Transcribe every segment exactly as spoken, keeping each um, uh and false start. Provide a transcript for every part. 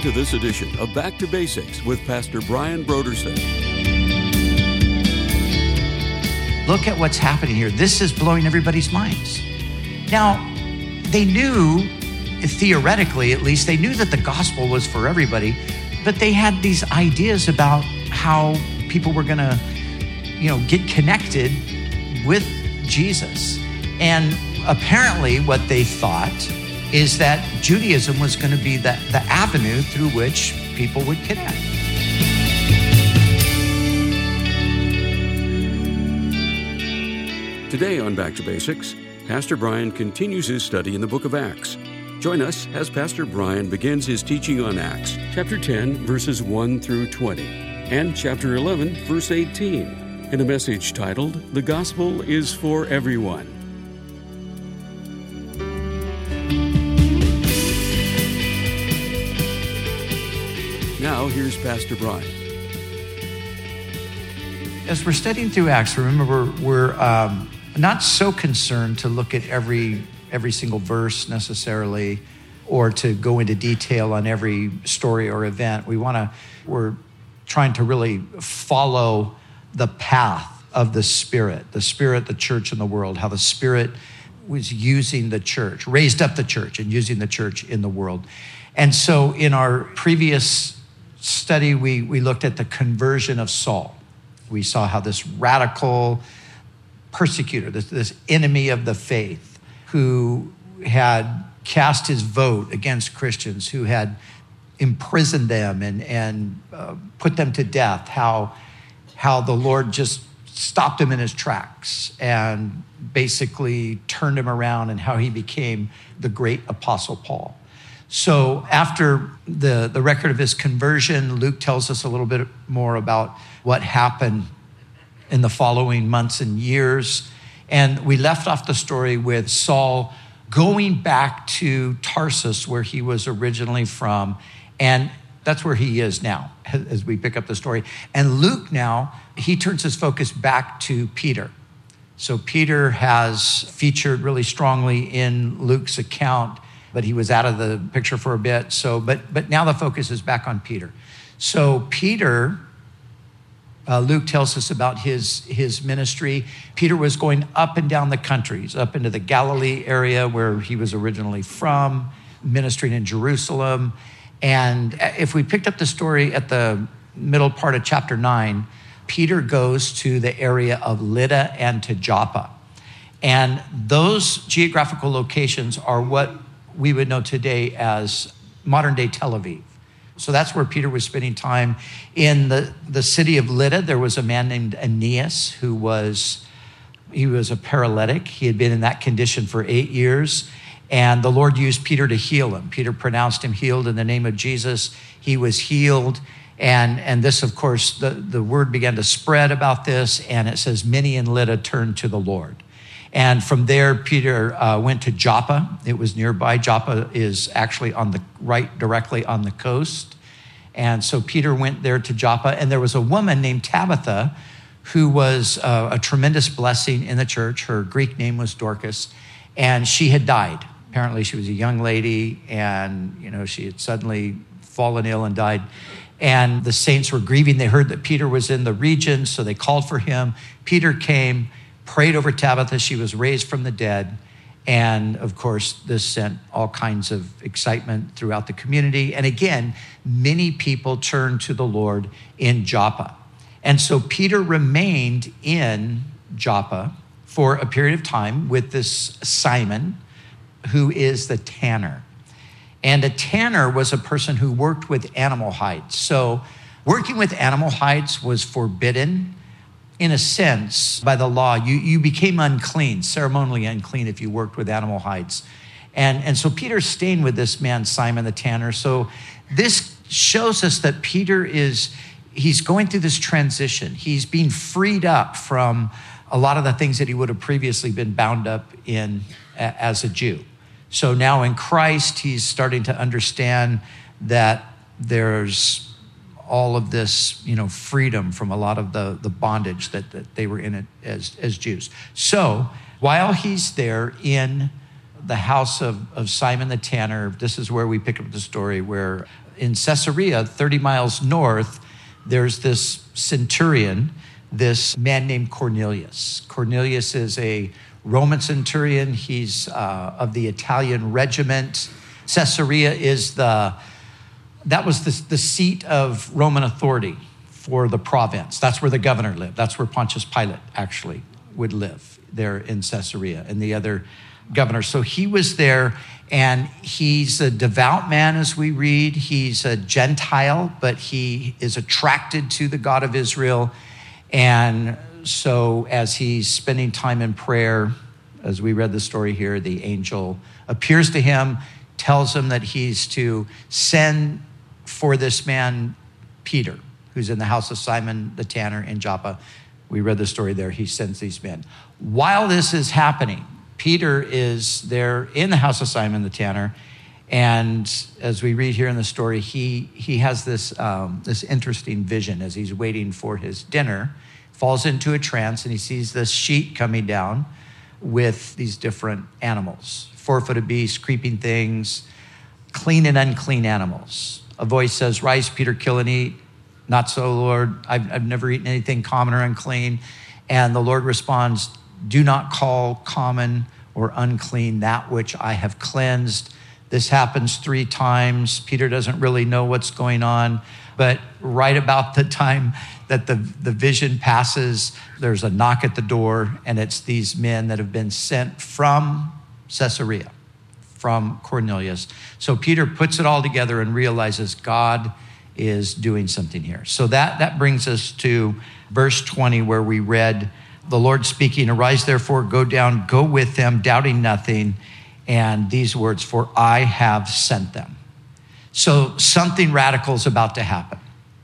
to this edition of Back to Basics with Pastor Brian Brodersen. Look at what's happening here. This is blowing everybody's minds. Now, they knew, theoretically at least, they knew that the gospel was for everybody, but they had these ideas about how people were going to, you know, get connected with Jesus. And apparently what they thought is that Judaism was going to be the, the avenue through which people would connect. Today on Back to Basics, Pastor Brian continues his study in the book of Acts. Join us as Pastor Brian begins his teaching on Acts, chapter ten, verses one through twenty, and chapter eleven, verse eighteen, in a message titled, The Gospel is for Everyone. Now, here's Pastor Brian. As we're studying through Acts, remember we're, we're um, not so concerned to look at every every single verse necessarily, or to go into detail on every story or event. We want to, we're trying to really follow the path of the Spirit, the Spirit, the church, and the world, how the Spirit was using the church, raised up the church and using the church in the world. And so in our previous study, we, we looked at the conversion of Saul. We saw how this radical persecutor, this, this enemy of the faith, who had cast his vote against Christians, who had imprisoned them and, and uh, put them to death, how, how the Lord just stopped him in his tracks and basically turned him around, and how he became the great apostle Paul. So after the, the record of his conversion, Luke tells us a little bit more about what happened in the following months and years. And we left off the story with Saul going back to Tarsus, where he was originally from. And that's where he is now, as we pick up the story. And Luke now, he turns his focus back to Peter. So Peter has featured really strongly in Luke's account, but he was out of the picture for a bit. So, but but now the focus is back on Peter. So Peter, uh, Luke tells us about his, his ministry. Peter was going up and down the countries, up into the Galilee area where he was originally from, ministering in Jerusalem. And if we picked up the story at the middle part of chapter nine, Peter goes to the area of Lydda and to Joppa. And those geographical locations are what we would know today as modern-day Tel Aviv. So that's where Peter was spending time. In the, the city of Lydda, there was a man named Aeneas who was, he was a paralytic. He had been in that condition for eight years, and the Lord used Peter to heal him. Peter pronounced him healed in the name of Jesus. He was healed, and, and this, of course, the, the word began to spread about this, and it says many in Lydda turned to the Lord. And from there, Peter uh, went to Joppa. It was nearby. Joppa is actually on the right, directly on the coast. And so Peter went there to Joppa. And there was a woman named Tabitha who was uh, a tremendous blessing in the church. Her Greek name was Dorcas. And she had died. Apparently, she was a young lady. And, you know, she had suddenly fallen ill and died. And the saints were grieving. They heard that Peter was in the region, so they called for him. Peter came, prayed over Tabitha. She was raised from the dead. And of course, this sent all kinds of excitement throughout the community. And again, many people turned to the Lord in Joppa. And so Peter remained in Joppa for a period of time with this Simon, who is the tanner. And a tanner was a person who worked with animal hides. So working with animal hides was forbidden. In a sense, by the law, you, you became unclean, ceremonially unclean if you worked with animal hides. And, and so Peter's staying with this man, Simon the tanner. So this shows us that Peter is, he's going through this transition. He's being freed up from a lot of the things that he would have previously been bound up in as a Jew. So now in Christ, he's starting to understand that there's all of this, you know, freedom from a lot of the, the bondage that, that they were in it as, as Jews. So while he's there in the house of, of Simon the tanner, this is where we pick up the story where in Caesarea, thirty miles north, there's this centurion, this man named Cornelius. Cornelius is a Roman centurion. He's uh, of the Italian regiment. Caesarea is the, that was the, the seat of Roman authority for the province. That's where the governor lived. That's where Pontius Pilate actually would live, there in Caesarea, and the other governors. So he was there, and he's a devout man, as we read. He's a Gentile, but he is attracted to the God of Israel. And so as he's spending time in prayer, as we read the story here, the angel appears to him, tells him that he's to send for this man, Peter, who's in the house of Simon the tanner in Joppa. We read the story there. He sends these men. While this is happening, Peter is there in the house of Simon the tanner. And as we read here in the story, he he has this, um, this interesting vision as he's waiting for his dinner, falls into a trance, and he sees this sheet coming down with these different animals, four-footed beasts, creeping things, clean and unclean animals. A voice says, "Rise, Peter, kill and eat." "Not so, Lord. I've, I've never eaten anything common or unclean." And the Lord responds, "Do not call common or unclean that which I have cleansed." This happens three times. Peter doesn't really know what's going on, but right about the time that the, the vision passes, there's a knock at the door, and it's these men that have been sent from Caesarea, from Cornelius. So Peter puts it all together and realizes God is doing something here. So that, that brings us to verse twenty, where we read the Lord speaking, "Arise, therefore, go down, go with them, doubting nothing." And these words, "For I have sent them." So something radical is about to happen.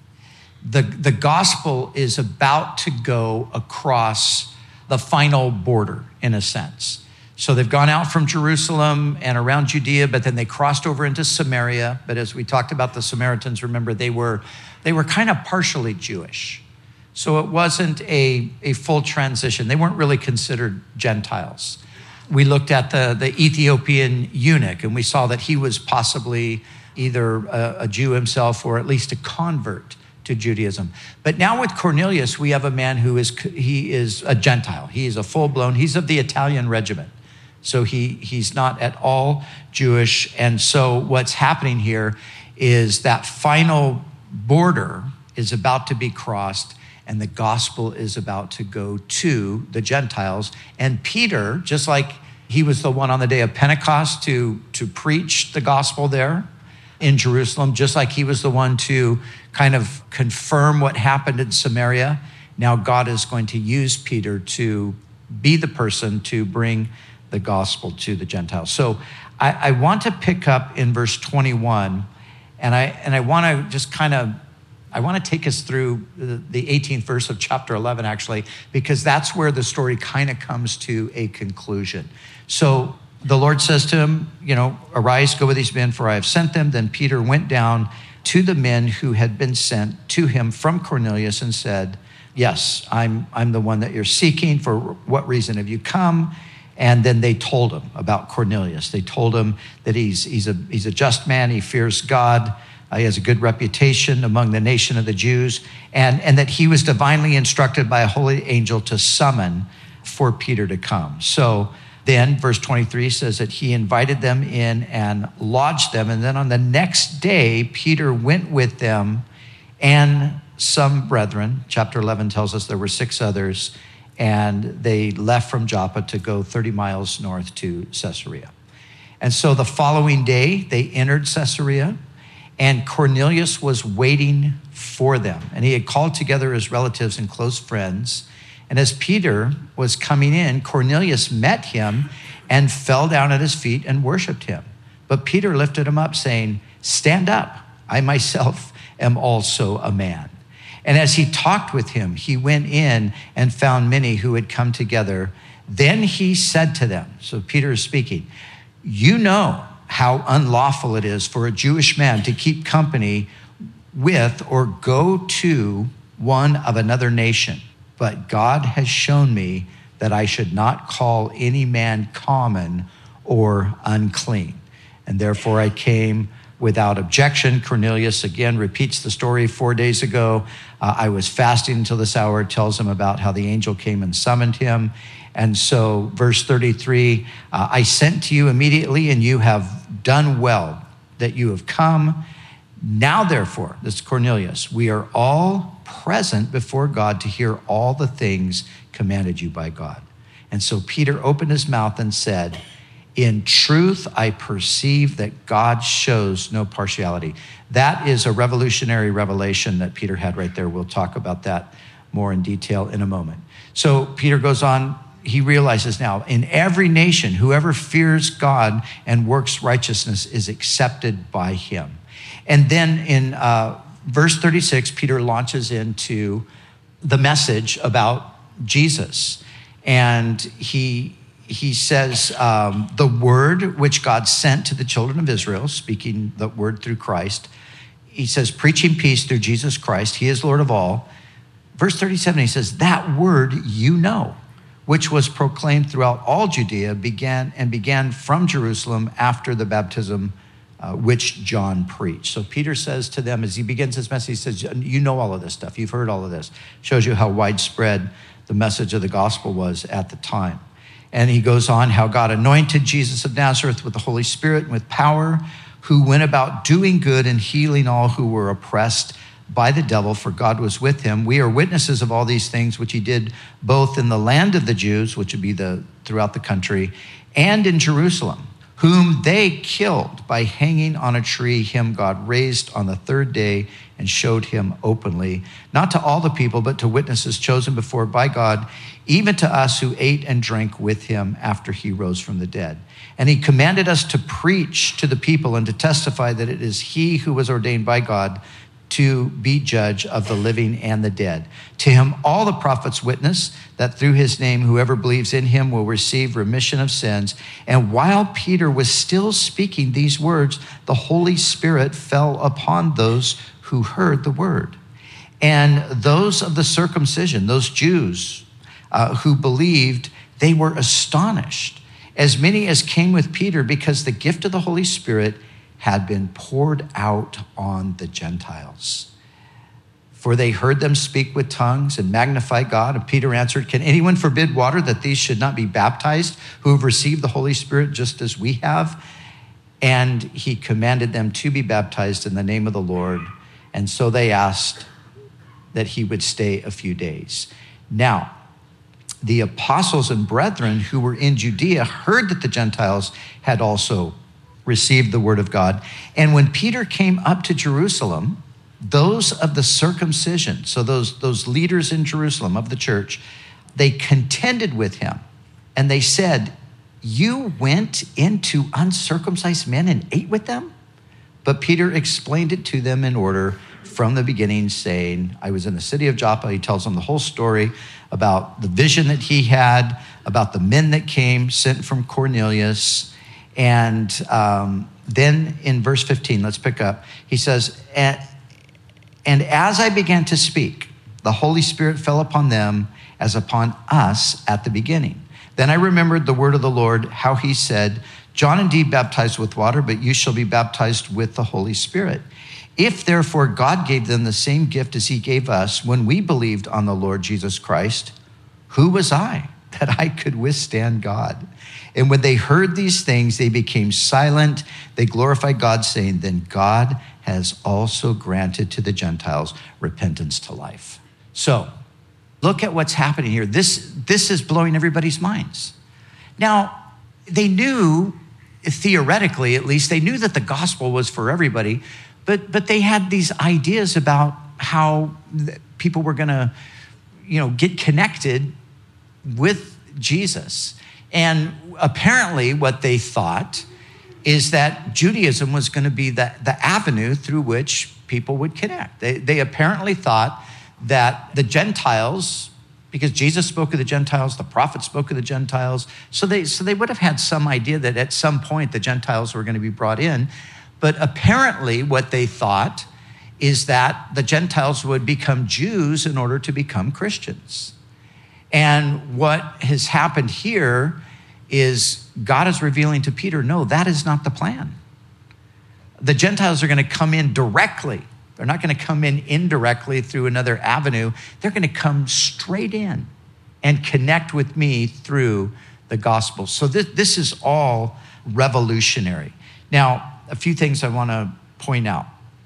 The, the gospel is about to go across the final border, in a sense. So they've gone out from Jerusalem and around Judea, but then they crossed over into Samaria. But as we talked about the Samaritans, remember, they were they were kind of partially Jewish. So it wasn't a, a full transition. They weren't really considered Gentiles. We looked at the, the Ethiopian eunuch, and we saw that he was possibly either a, a Jew himself or at least a convert to Judaism. But now with Cornelius, we have a man who is, he is a Gentile. He is a full-blown, he's of the Italian regiment. So he he's not at all Jewish. And so what's happening here is that final border is about to be crossed, and the gospel is about to go to the Gentiles. And Peter, just like he was the one on the day of Pentecost to, to preach the gospel there in Jerusalem, just like he was the one to kind of confirm what happened in Samaria, now God is going to use Peter to be the person to bring the gospel to the Gentiles. So I, I want to pick up in verse twenty-one, and I and I want to just kind of, I want to take us through the eighteenth verse of chapter eleven, actually, because that's where the story kind of comes to a conclusion. So the Lord says to him, you know, "Arise, go with these men, for I have sent them." Then Peter went down to the men who had been sent to him from Cornelius and said, "Yes, I'm I'm the one that you're seeking. For what reason have you come?" And then they told him about Cornelius. They told him that he's he's a he's a just man. He fears God. Uh, he has a good reputation among the nation of the Jews, and, and that he was divinely instructed by a holy angel to summon for Peter to come. So then verse twenty-three says that he invited them in and lodged them. And then on the next day, Peter went with them and some brethren. Chapter eleven tells us there were six others, and they left from Joppa to go thirty miles north to Caesarea. And so the following day, they entered Caesarea, and Cornelius was waiting for them. And he had called together his relatives and close friends. And as Peter was coming in, Cornelius met him and fell down at his feet and worshiped him. But Peter lifted him up, saying, "Stand up, I myself am also a man." And as he talked with him, he went in and found many who had come together. Then he said to them, so Peter is speaking, "You know how unlawful it is for a Jewish man to keep company with or go to one of another nation. But God has shown me that I should not call any man common or unclean. And therefore I came without objection. Cornelius again repeats the story four days ago. Uh, I was fasting until this hour, tells him about how the angel came and summoned him. And so verse thirty-three, uh, I sent to you immediately, and you have done well that you have come. Now, therefore, this is Cornelius, we are all present before God to hear all the things commanded you by God. And so Peter opened his mouth and said, in truth, I perceive that God shows no partiality. That is a revolutionary revelation that Peter had right there. We'll talk about that more in detail in a moment. So Peter goes on, he realizes now, in every nation, whoever fears God and works righteousness is accepted by him. And then in uh, verse thirty-six, Peter launches into the message about Jesus. And he he says, um, the word which God sent to the children of Israel, speaking the word through Christ, he says, preaching peace through Jesus Christ, he is Lord of all. Verse thirty-seven, he says, that word you know, which was proclaimed throughout all Judea, began and began from Jerusalem after the baptism uh, which John preached. So Peter says to them, as he begins his message, he says, you know all of this stuff. You've heard all of this. Shows you how widespread the message of the gospel was at the time. And he goes on how God anointed Jesus of Nazareth with the Holy Spirit and with power, who went about doing good and healing all who were oppressed by the devil, for God was with him. We are witnesses of all these things which he did both in the land of the Jews, which would be the throughout the country, and in Jerusalem, whom they killed by hanging on a tree, him God raised on the third day and showed him openly, not to all the people, but to witnesses chosen before by God, even to us who ate and drank with him after he rose from the dead. And he commanded us to preach to the people and to testify that it is he who was ordained by God to be judge of the living and the dead. To him all the prophets witness that through his name whoever believes in him will receive remission of sins. And while Peter was still speaking these words, the Holy Spirit fell upon those who heard the word. And those of the circumcision, those Jews uh, who believed, they were astonished, as many as came with Peter, because the gift of the Holy Spirit had been poured out on the Gentiles. For they heard them speak with tongues and magnify God. And Peter answered, can anyone forbid water that these should not be baptized who have received the Holy Spirit just as we have? And he commanded them to be baptized in the name of the Lord. And so they asked that he would stay a few days. Now, the apostles and brethren who were in Judea heard that the Gentiles had also received the word of God. And when Peter came up to Jerusalem, those of the circumcision, so those, those leaders in Jerusalem of the church, they contended with him. And they said, you went into uncircumcised men and ate with them? But Peter explained it to them in order from the beginning, saying, I was in the city of Joppa. He tells them the whole story about the vision that he had, about the men that came sent from Cornelius. And um, then in verse fifteen, let's pick up. He says, and, and as I began to speak, the Holy Spirit fell upon them as upon us at the beginning. Then I remembered the word of the Lord, how he said, John indeed baptized with water, but you shall be baptized with the Holy Spirit. If therefore God gave them the same gift as he gave us when we believed on the Lord Jesus Christ, who was I that I could withstand God? And when they heard these things, they became silent. They glorified God, saying, then God has also granted to the Gentiles repentance to life. So look at what's happening here. This, this is blowing everybody's minds. Now, they knew, theoretically at least, they knew that the gospel was for everybody, but, but they had these ideas about how people were going to, you know, get connected with Jesus. And apparently what they thought is that Judaism was going to be the, the avenue through which people would connect. They, they apparently thought that the Gentiles, because Jesus spoke of the Gentiles, the prophets spoke of the Gentiles, so they, so they would have had some idea that at some point the Gentiles were going to be brought in. But apparently what they thought is that the Gentiles would become Jews in order to become Christians. And what has happened here is God is revealing to Peter, no, that is not the plan. The Gentiles are going to come in directly. They're not going to come in indirectly through another avenue. They're going to come straight in and connect with me through the gospel. So this, this is all revolutionary. Now, a few things I want to point out.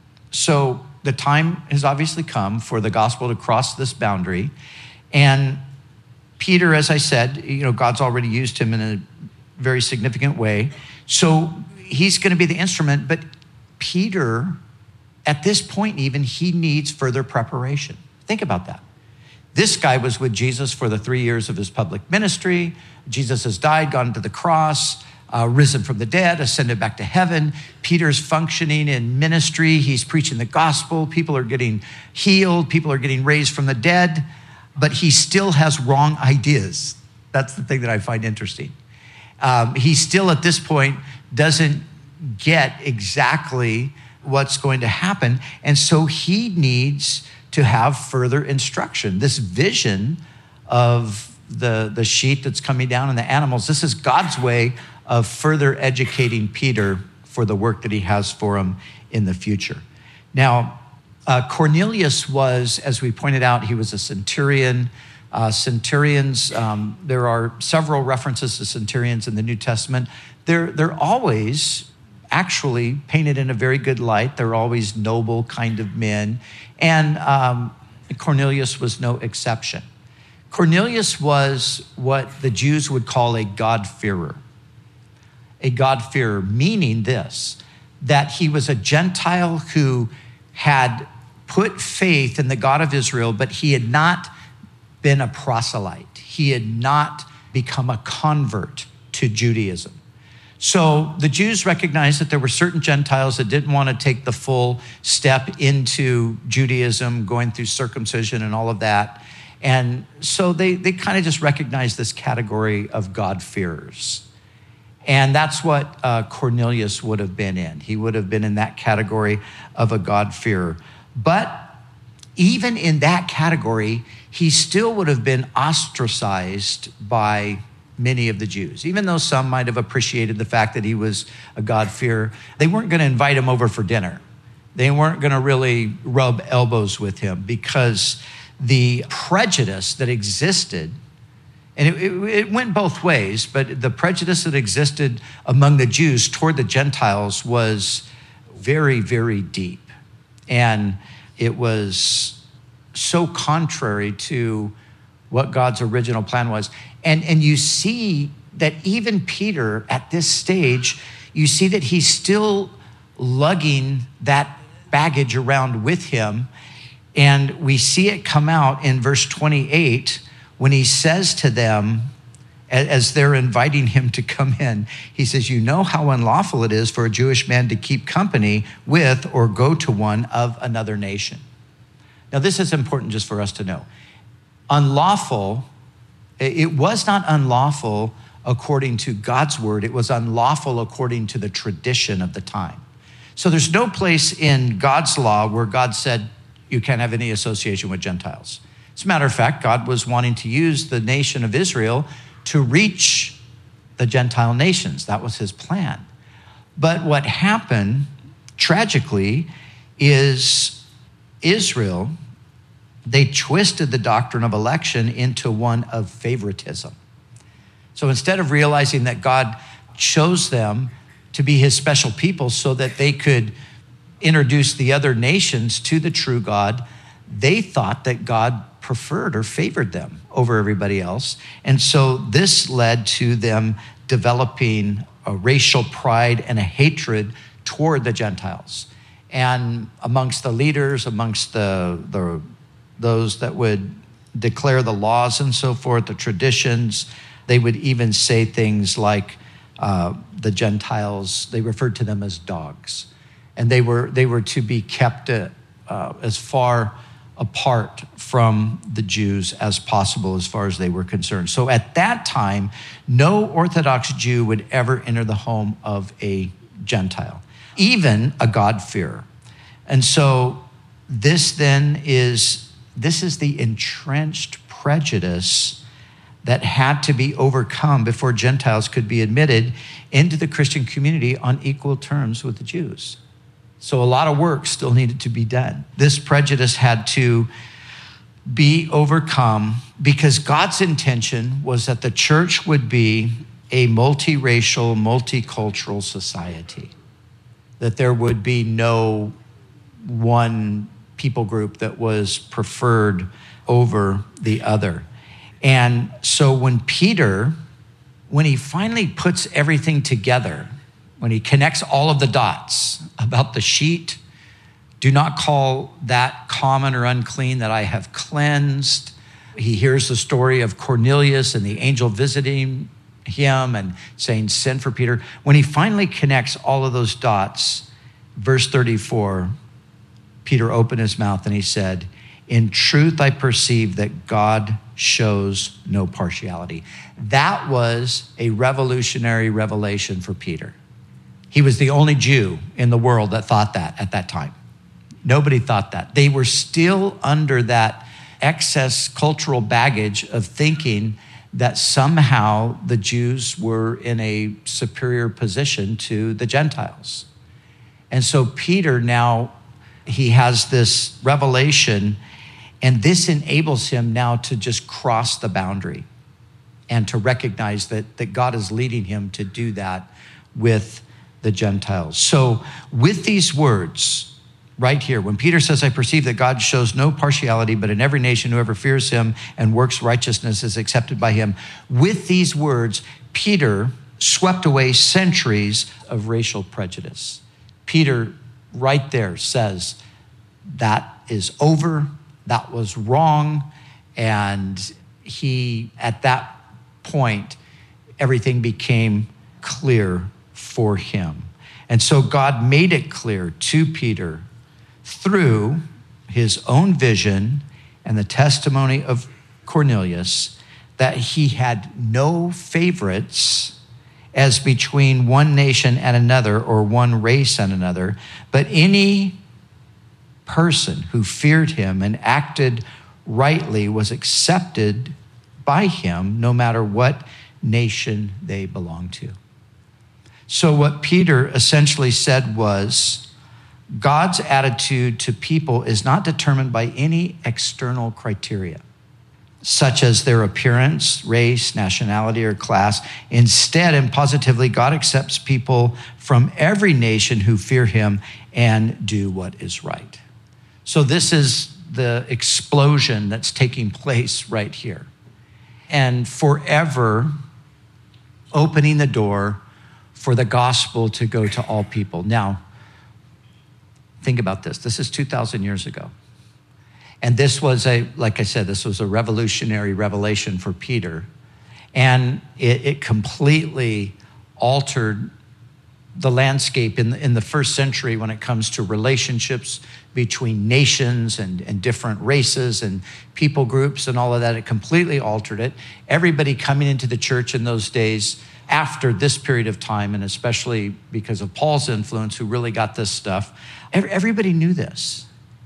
So the time has obviously come for the gospel to cross this boundary. And Peter, as I said, you know, God's already used him in a very significant way. So he's going to be the instrument. But Peter, at this point even, he needs further preparation. Think about that. This guy was with Jesus for the three years of his public ministry. Jesus has died, gone to the cross, uh, risen from the dead, ascended back to heaven. Peter's functioning in ministry. He's preaching the gospel. People are getting healed. People are getting raised from the dead. But he still has wrong ideas. That's the thing that I find interesting. Um, he still, at this point, doesn't get exactly what's going to happen. And so he needs to have further instruction. This vision of the, the sheet that's coming down and the animals, this is God's way of further educating Peter for the work that he has for him in the future. Now, uh, Cornelius was, as we pointed out, he was a centurion. Uh, centurions, um, there are several references to centurions in the New Testament. They're, they're always actually painted in a very good light. They're always noble kind of men. And um, Cornelius was no exception. Cornelius was what the Jews would call a God-fearer. A God-fearer, meaning this, that he was a Gentile who had put faith in the God of Israel, but he had not been a proselyte. He had not become a convert to Judaism. So the Jews recognized that there were certain Gentiles that didn't want to take the full step into Judaism, going through circumcision and all of that. And so they, they kind of just recognized this category of God-fearers. And that's what uh, Cornelius would have been in. He would have been in that category of a God-fearer. But even in that category, he still would have been ostracized by many of the Jews. Even though some might have appreciated the fact that he was a God-fearer, they weren't going to invite him over for dinner. They weren't going to really rub elbows with him because the prejudice that existed, and it, it, it went both ways, but the prejudice that existed among the Jews toward the Gentiles was very, very deep. And it was so contrary to what God's original plan was. And, and you see that even Peter, at this stage, you see that he's still lugging that baggage around with him. And we see it come out in verse twenty-eight when he says to them, as they're inviting him to come in, he says, "You know how unlawful it is for a Jewish man to keep company with or go to one of another nation." Now, this is important just for us to know. Unlawful, it was not unlawful according to God's word. It was unlawful according to the tradition of the time. So there's no place in God's law where God said you can't have any association with Gentiles. As a matter of fact, God was wanting to use the nation of Israel to reach the Gentile nations. That was his plan. But what happened, tragically, is Israel, they twisted the doctrine of election into one of favoritism. So instead of realizing that God chose them to be his special people so that they could introduce the other nations to the true God, they thought that God preferred or favored them over everybody else. And so this led to them developing a racial pride and a hatred toward the Gentiles. And amongst the leaders, amongst the, the those that would declare the laws and so forth, the traditions, they would even say things like uh, the Gentiles, they referred to them as dogs. And they were they were to be kept uh, uh, as far apart from the Jews as possible as far as they were concerned. So at that time, no Orthodox Jew would ever enter the home of a Gentile, even a God-fearer. And so this then is, this is the entrenched prejudice that had to be overcome before Gentiles could be admitted into the Christian community on equal terms with the Jews. So a lot of work still needed to be done. This prejudice had to be overcome because God's intention was that the church would be a multiracial, multicultural society, that there would be no one people group that was preferred over the other. And so when Peter, when he finally puts everything together, when he connects all of the dots about the sheet, do not call that common or unclean that I have cleansed. He hears the story of Cornelius and the angel visiting him and saying, send for Peter. When he finally connects all of those dots, verse thirty-four, Peter opened his mouth and he said, in truth, I perceive that God shows no partiality. That was a revolutionary revelation for Peter. He was the only Jew in the world that thought that at that time. Nobody thought that. They were still under that excess cultural baggage of thinking that somehow the Jews were in a superior position to the Gentiles. And so Peter now, he has this revelation, and this enables him now to just cross the boundary and to recognize that, that God is leading him to do that with the Gentiles. So with these words, right here, when Peter says, I perceive that God shows no partiality, but in every nation whoever fears him and works righteousness is accepted by him. With these words, Peter swept away centuries of racial prejudice. Peter right there says, that is over, that was wrong. And he, at that point, everything became clear for him. And so God made it clear to Peter through his own vision and the testimony of Cornelius that he had no favorites as between one nation and another or one race and another, but any person who feared him and acted rightly was accepted by him no matter what nation they belonged to. So what Peter essentially said was, God's attitude to people is not determined by any external criteria, such as their appearance, race, nationality, or class. Instead, and positively, God accepts people from every nation who fear him and do what is right. So this is the explosion that's taking place right here. And forever opening the door for the gospel to go to all people. Now, think about this. This is two thousand years ago. And this was a, like I said, this was a revolutionary revelation for Peter. And it, it completely altered the landscape in the, in the first century when it comes to relationships between nations and, and different races and people groups and all of that. It completely altered it. Everybody coming into the church in those days after this period of time, and especially because of Paul's influence, who really got this stuff, everybody knew this.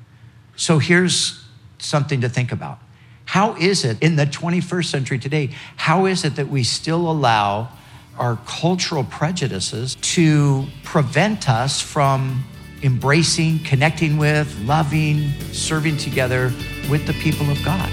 So here's something to think about. How is it in the twenty-first century today, how is it that we still allow our cultural prejudices to prevent us from embracing, connecting with, loving, serving together with the people of God?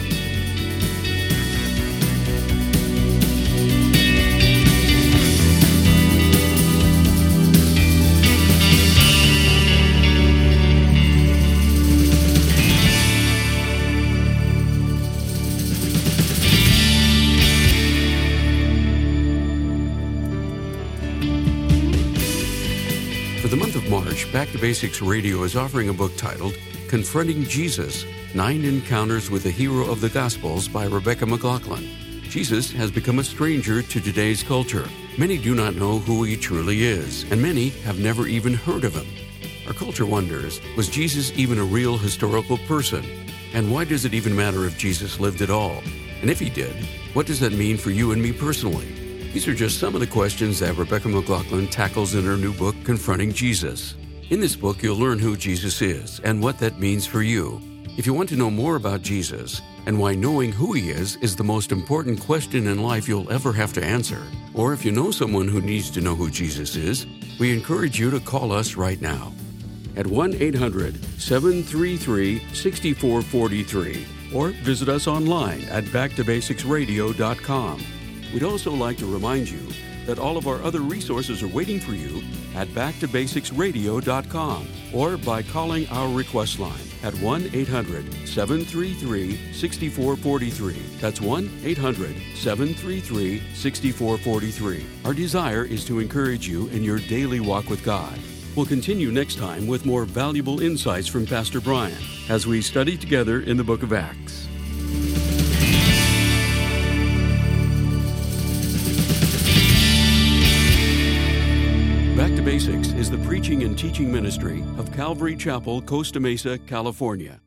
For the month of March, Back to Basics Radio is offering a book titled Confronting Jesus, Nine Encounters with the Hero of the Gospels by Rebecca McLaughlin. Jesus has become a stranger to today's culture. Many do not know who he truly is, and many have never even heard of him. Our culture wonders, was Jesus even a real historical person? And why does it even matter if Jesus lived at all? And if he did, what does that mean for you and me personally? These are just some of the questions that Rebecca McLaughlin tackles in her new book, Confronting Jesus. In this book, you'll learn who Jesus is and what that means for you. If you want to know more about Jesus and why knowing who he is is the most important question in life you'll ever have to answer, or if you know someone who needs to know who Jesus is, we encourage you to call us right now. at one eight hundred seven three three six four four three or visit us online at back to basics radio dot com. We'd also like to remind you that all of our other resources are waiting for you at back to basics radio dot com or by calling our request line at one eight hundred seven three three six four four three. That's one eight hundred seven three three six four four three. Our desire is to encourage you in your daily walk with God. We'll continue next time with more valuable insights from Pastor Brian as we study together in the book of Acts. Back to Basics is the preaching and teaching ministry of Calvary Chapel, Costa Mesa, California.